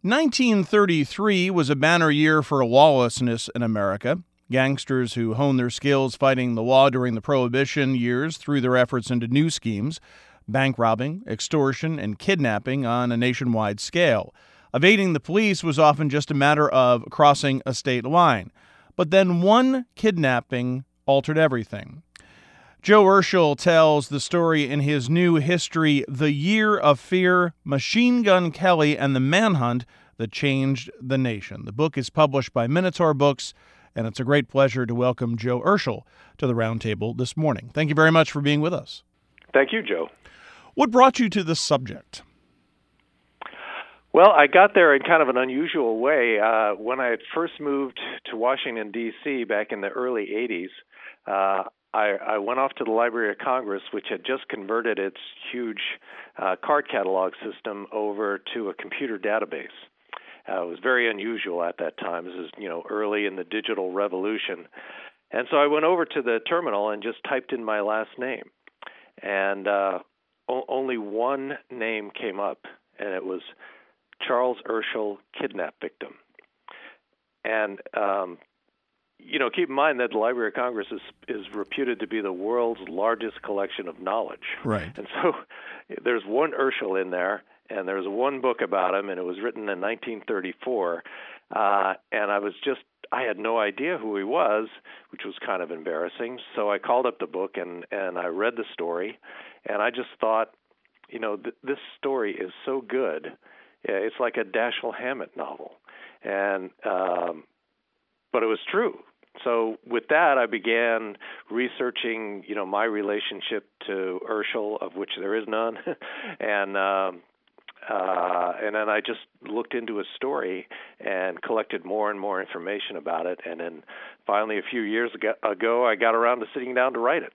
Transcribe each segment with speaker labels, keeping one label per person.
Speaker 1: 1933 was a banner year for lawlessness in America. Gangsters who honed their skills fighting the law during the Prohibition years threw their efforts into new schemes: bank robbing, extortion, and kidnapping on a nationwide scale. Evading the police was often just a matter of crossing a state line. But then one kidnapping altered everything. Joe Urschel tells the story in his new history, The Year of Fear, Machine Gun Kelly and the Manhunt That Changed the Nation. The book is published by Minotaur Books, and it's a great pleasure to welcome Joe Urschel to the Roundtable this morning. Thank you very much for being with us.
Speaker 2: Thank you, Joe.
Speaker 1: What brought you to this subject?
Speaker 2: Well, I got there in kind of an unusual way. When I had first moved to Washington, D.C. back in the early 80s, I went off to the Library of Congress, which had just converted its huge card catalog system over to a computer database. It was very unusual at that time. This is, early in the digital revolution. And so I went over to the terminal and just typed in my last name. And only one name came up, and it was Charles Urschel, kidnap victim. And keep in mind that the Library of Congress is reputed to be the world's largest collection of knowledge.
Speaker 1: Right.
Speaker 2: And so there's one Urschel in there, and there's one book about him, and it was written in 1934. And I had no idea who he was, which was kind of embarrassing. So I called up the book, and I read the story, and I just thought, this story is so good. It's like a Dashiell Hammett novel. And but it was true. So with that, I began researching, my relationship to Urschel, of which there is none, and then I just looked into his story and collected more and more information about it, and then finally, a few years ago, I got around to sitting down to write it.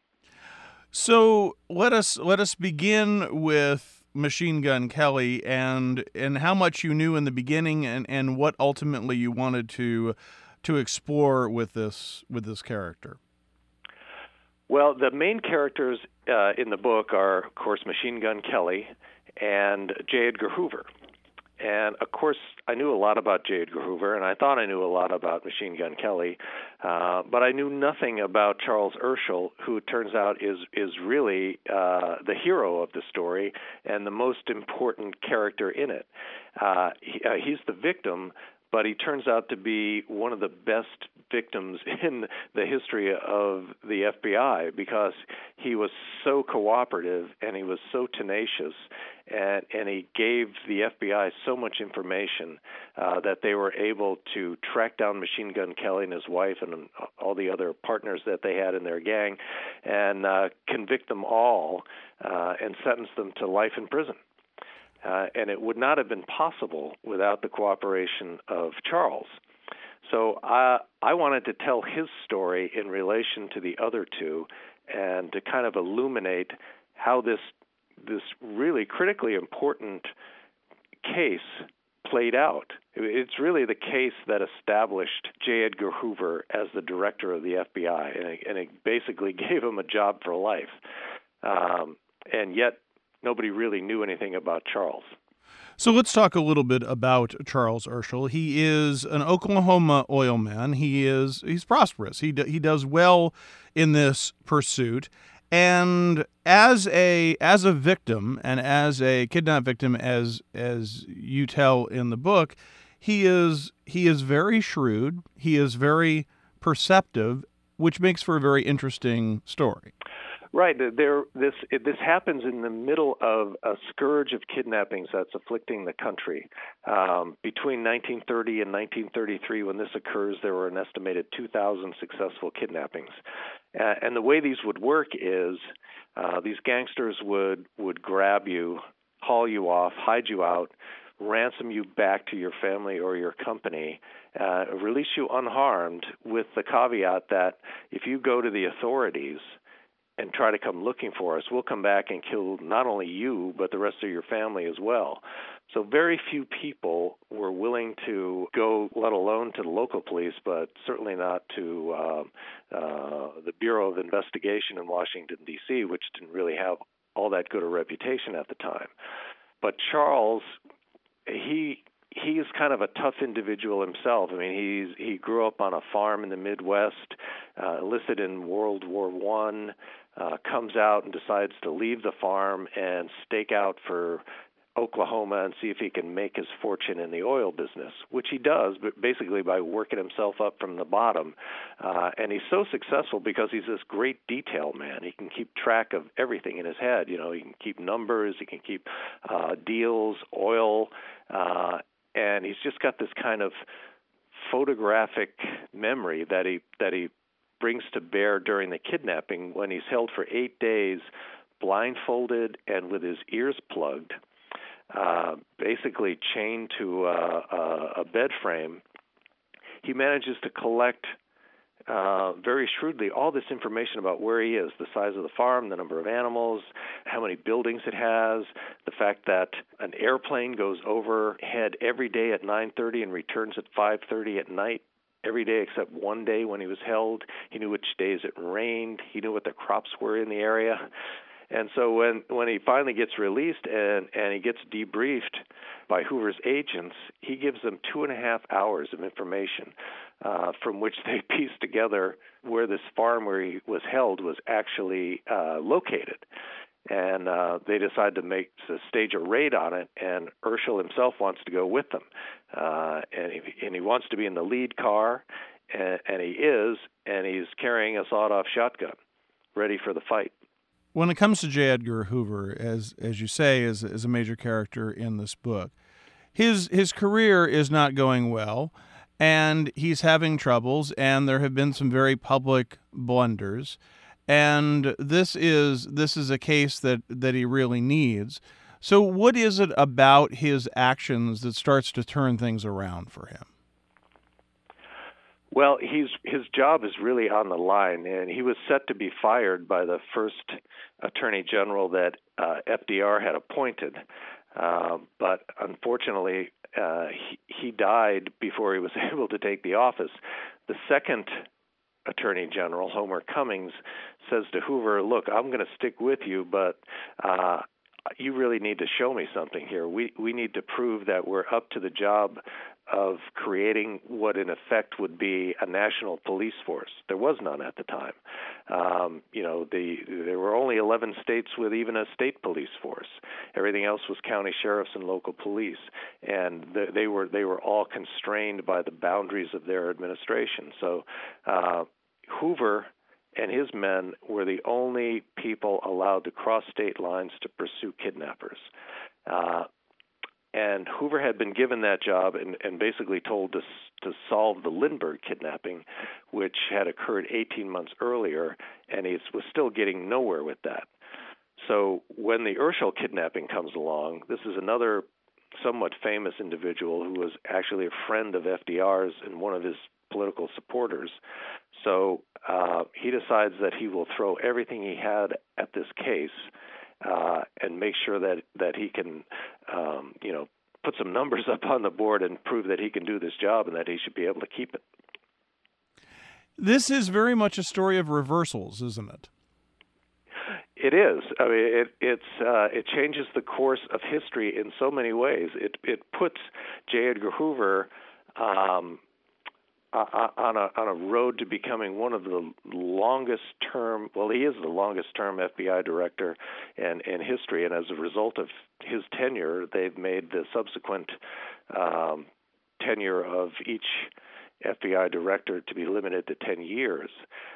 Speaker 1: So let us begin with Machine Gun Kelly and how much you knew in the beginning and what ultimately you wanted to explore with this character.
Speaker 2: Well, the main characters in the book are, of course, Machine Gun Kelly and J. Edgar Hoover. And, of course, I knew a lot about J. Edgar Hoover, and I thought I knew a lot about Machine Gun Kelly, but I knew nothing about Charles Urschel, who it turns out is really the hero of the story and the most important character in it. He's the victim, but he turns out to be one of the best victims in the history of the FBI because he was so cooperative and he was so tenacious and he gave the FBI so much information that they were able to track down Machine Gun Kelly and his wife and all the other partners that they had in their gang and convict them all and sentence them to life in prison. And it would not have been possible without the cooperation of Charles. So I wanted to tell his story in relation to the other two and to kind of illuminate how this really critically important case played out. It's really the case that established J. Edgar Hoover as the director of the FBI, and it basically gave him a job for life. And yet, nobody really knew anything about Charles.
Speaker 1: So let's talk a little bit about Charles Urschel. He is an Oklahoma oil man. He's prosperous. He does well in this pursuit. And as a victim and as a kidnap victim, as you tell in the book, he is very shrewd. He is very perceptive, which makes for a very interesting story.
Speaker 2: Right. This happens in the middle of a scourge of kidnappings that's afflicting the country. Between 1930 and 1933, when this occurs, there were an estimated 2,000 successful kidnappings. And the way these would work is these gangsters would grab you, haul you off, hide you out, ransom you back to your family or your company, release you unharmed with the caveat that if you go to the authorities and try to come looking for us, we'll come back and kill not only you, but the rest of your family as well. So very few people were willing to go, let alone to the local police, but certainly not to the Bureau of Investigation in Washington, D.C., which didn't really have all that good a reputation at the time. But Charles, he he's kind of a tough individual himself. I mean, he grew up on a farm in the Midwest, enlisted in World War I, comes out and decides to leave the farm and stake out for Oklahoma and see if he can make his fortune in the oil business, which he does, but basically by working himself up from the bottom. And he's so successful because he's this great detail man. He can keep track of everything in his head. You know, he can keep numbers, he can keep deals, oil, and he's just got this kind of photographic memory that he brings to bear during the kidnapping when he's held for 8 days, blindfolded and with his ears plugged, basically chained to a bed frame. He manages to collect very shrewdly all this information about where he is, the size of the farm, the number of animals, how many buildings it has, the fact that an airplane goes overhead every day at 9:30 and returns at 5:30 at night. Every day except one day when he was held. He knew which days it rained. He knew what the crops were in the area. And so when he finally gets released and he gets debriefed by Hoover's agents, he gives them 2.5 hours of information from which they piece together where this farm where he was held was actually located. And they decide to stage a raid on it, and Urschel himself wants to go with them. And he wants to be in the lead car, and he is, and he's carrying a sawed-off shotgun, ready for the fight.
Speaker 1: When it comes to J. Edgar Hoover, as you say, is a major character in this book, his career is not going well, and he's having troubles, and there have been some very public blunders, and this is a case that he really needs. So what is it about his actions that starts to turn things around for him?
Speaker 2: Well, his job is really on the line, and he was set to be fired by the first attorney general that FDR had appointed. But unfortunately, he died before he was able to take the office. The second attorney general, Homer Cummings, says to Hoover, look, I'm going to stick with you, but you really need to show me something here. We need to prove that we're up to the job of creating what in effect would be a national police force. There was none at the time. There were only 11 states with even a state police force. Everything else was county sheriffs and local police, and they were all constrained by the boundaries of their administration. So Hoover and his men were the only people allowed to cross state lines to pursue kidnappers. And Hoover had been given that job and basically told to solve the Lindbergh kidnapping, which had occurred 18 months earlier, and he was still getting nowhere with that. So when the Urschel kidnapping comes along, this is another somewhat famous individual who was actually a friend of FDR's and one of his political supporters. So he decides that he will throw everything he had at this case and make sure that he can, put some numbers up on the board and prove that he can do this job and that he should be able to keep it.
Speaker 1: This is very much a story of reversals, isn't it?
Speaker 2: It is. I mean, it changes the course of history in so many ways. It puts J. Edgar Hoover on a road to becoming one of the longest-term, well, he is the longest-term FBI director in history, and as a result of his tenure, they've made the subsequent tenure of each FBI director to be limited to 10 years.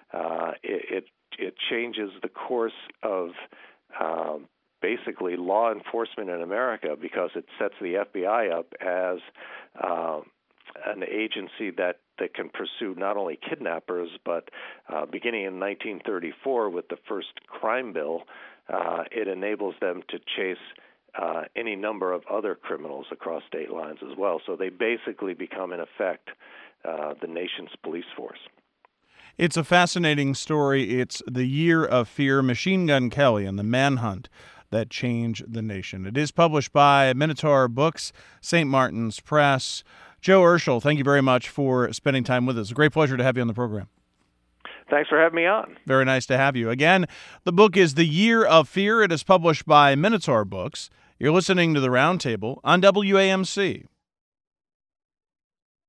Speaker 2: It changes the course of basically law enforcement in America because it sets the FBI up as an agency that can pursue not only kidnappers, but beginning in 1934 with the first crime bill, it enables them to chase any number of other criminals across state lines as well. So they basically become, in effect, the nation's police force.
Speaker 1: It's a fascinating story. It's The Year of Fear, Machine Gun Kelly and the Manhunt that Changed the Nation. It is published by Minotaur Books, St. Martin's Press. Joe Urschel, thank you very much for spending time with us. A great pleasure to have you on the program.
Speaker 2: Thanks for having me on.
Speaker 1: Very nice to have you. Again, the book is The Year of Fear. It is published by Minotaur Books. You're listening to The Roundtable on WAMC.